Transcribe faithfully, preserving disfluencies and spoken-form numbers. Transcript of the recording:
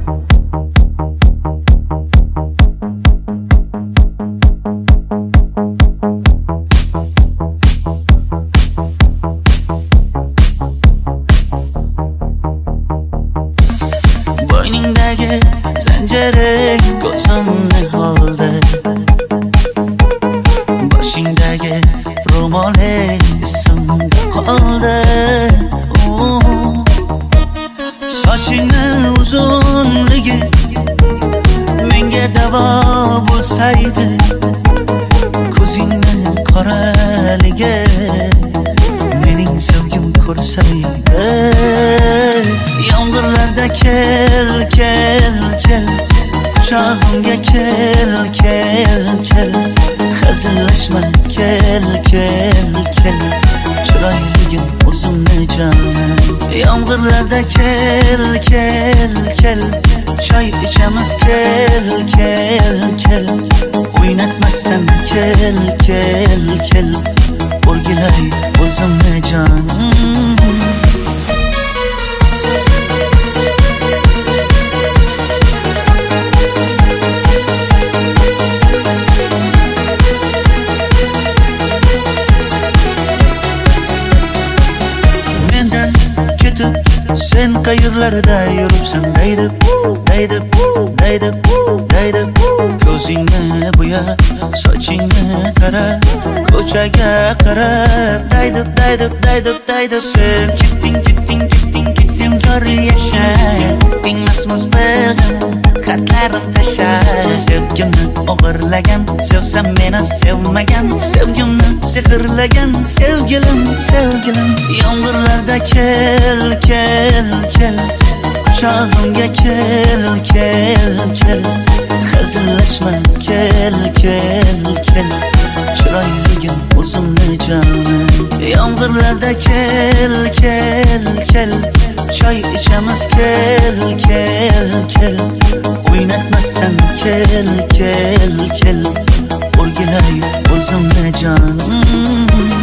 Boyningdagi zanjiring ko'zimni oldi, boshingdagi ro'moling esimda qoldi. Sochingni uzunligi menga davo bo'lsaydi, ko'zingni qoraligi mening sevgim ko'rsaydi. Yomg'irlarda kel, kel, kel, quchog'imga kel, kel, kel, hazillashma kel, kel, kel, chiroyligim o'zimni jonim. Yomg'irlarda kel, kel, kel, choy ichamiz kel, kel, kel, o'ynatmasdan kel, kel, kel, o'rgilay o'zimni jonim. Sen qayerlarda yuribsan daydib, daydib, daydib, daydib, ko'zingni bo'yab, sochingni tarab, ko'chaga qarab daydib, daydib, daydib, daydib. Sen ketding, ketding, ketding, ketsang zor yasha, tingmasmiz bir xatlarim tasha. Sevgimni o'g'irlagan, sevsam meni sevmagan, sevgimni sehrlagan sevgilim, sevgilim. Yomg'irlarda kel, kel, kel, quchog'imga kel, kel, kel, hazillashma kel, kel, kel, chiroyligim o'zimni jonim. Yomg'irlarda kel, kel, kel, choy ichamiz kel, kel, kel, o'ynatmasdan kel, kel, kel, o'rgilay o'zimni jonim.